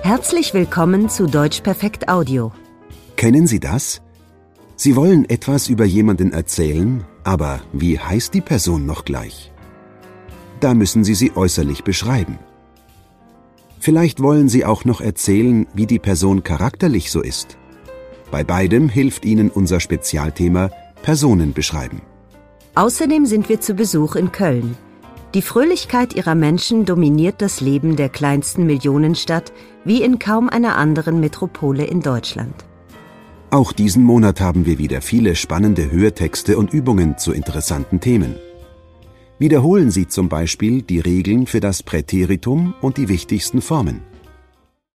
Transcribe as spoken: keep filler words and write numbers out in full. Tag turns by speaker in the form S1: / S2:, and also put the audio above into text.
S1: Herzlich willkommen zu Deutsch Perfekt Audio.
S2: Kennen Sie das? Sie wollen etwas über jemanden erzählen, aber wie heißt die Person noch gleich? Da müssen Sie sie äußerlich beschreiben. Vielleicht wollen Sie auch noch erzählen, wie die Person charakterlich so ist. Bei beidem hilft Ihnen unser Spezialthema Personen beschreiben.
S1: Außerdem sind wir zu Besuch in Köln. Die Fröhlichkeit ihrer Menschen dominiert das Leben der kleinsten Millionenstadt wie in kaum einer anderen Metropole in Deutschland.
S2: Auch diesen Monat haben wir wieder viele spannende Hörtexte und Übungen zu interessanten Themen. Wiederholen Sie zum Beispiel die Regeln für das Präteritum und die wichtigsten Formen.